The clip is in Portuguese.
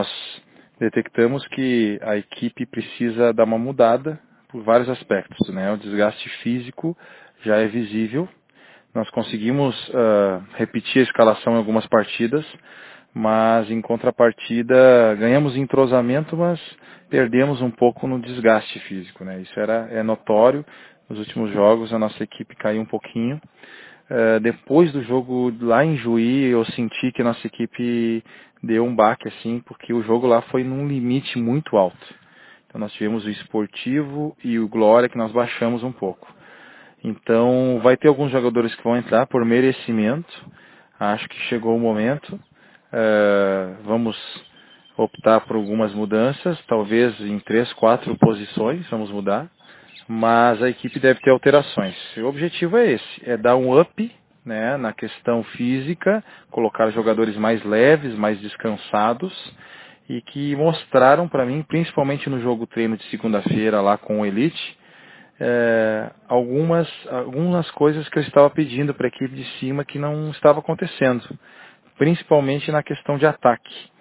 nós detectamos que a equipe precisa dar uma mudada por vários aspectos, né? O desgaste físico já é visível. Nós conseguimos repetir a escalação em algumas partidas, mas em contrapartida ganhamos entrosamento, mas perdemos um pouco no desgaste físico, né? Isso é notório. Nos últimos jogos a nossa equipe caiu um pouquinho. Depois do jogo lá em Juí, eu senti que a nossa equipe deu um baque, assim, porque o jogo lá foi num limite muito alto. Então nós tivemos o Esportivo e o Glória que nós baixamos um pouco. Então vai ter alguns jogadores que vão entrar por merecimento. Acho que chegou o momento. Vamos optar por algumas mudanças, talvez em 3, 4 posições, vamos mudar. Mas a equipe deve ter alterações. O objetivo é esse, é dar um up, né, na questão física, colocar jogadores mais leves, mais descansados, e que mostraram para mim, principalmente no jogo treino de segunda-feira lá com o Elite, algumas coisas que eu estava pedindo para a equipe de cima que não estava acontecendo, principalmente na questão de ataque.